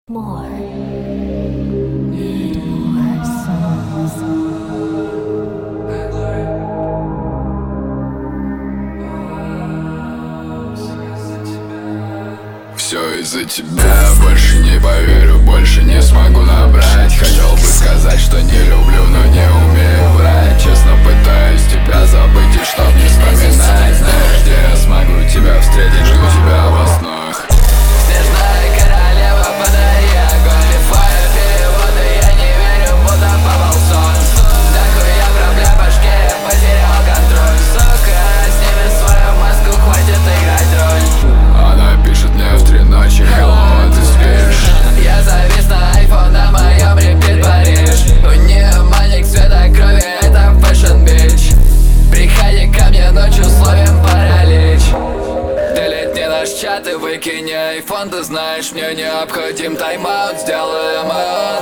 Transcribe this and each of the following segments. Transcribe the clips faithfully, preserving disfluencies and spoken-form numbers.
More. Need more songs. Все из-за тебя, больше не поверю, больше не смогу набрать. Хотел бы сказать, что не люблю, но не умею врать. Честно пытаюсь тебя забыть и чтоб не вспоминать. Знаешь, где я смогу тебя встретить, жду тебя во снах. Снежная королева, подари огонь. Лифая переводы, я не верю, будто попал в сон. Да хуя проблем в башке, я потерял контроль. Сука, сними свою маску, хватит играть роль. Она пишет мне в три ночи: hello, а ты спишь? Я завис на айфон, на моем репит Париж. У нее маник цвета крови, это Fashion Beach. Приходи ко мне ночью, словим паралич. Делит не наш чат и выкини айфон. Ты знаешь, мне необходим тайм-аут, сделаем он.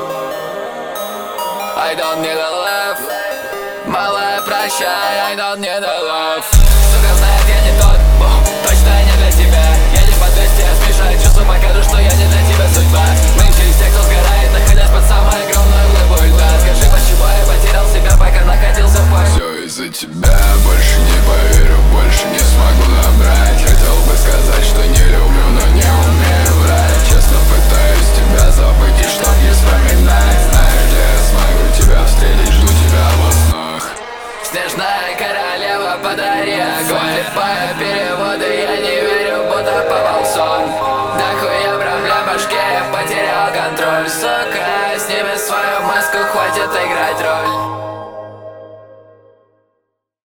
I don't need a love. Малая, прощай, I don't need a love. Сука знает, я не тот, бум, точно не для тебя. Я не по двести, я смешаю чувства, покажу, что я не для тебя судьба. Нынче из тех, кто сгорает, находясь под самой огромной глыбой льда. Скажи, почему я потерял себя, пока находился в парке? Все из-за тебя, больше не поверю, больше не смогу набрать. Хотел бы сказать, что не люблю, но не умею врать. Честно пытаюсь тебя забыть и чтоб не вспоминать. Знаешь, где я смогу тебя встретить, жду тебя во снах. Снежная королева, подари огонь. Липая переводы, я не верю, будто попал в сон. Да хуя проблем в башке, я потерял контроль. Сука, сними свою маску, хватит играть роль.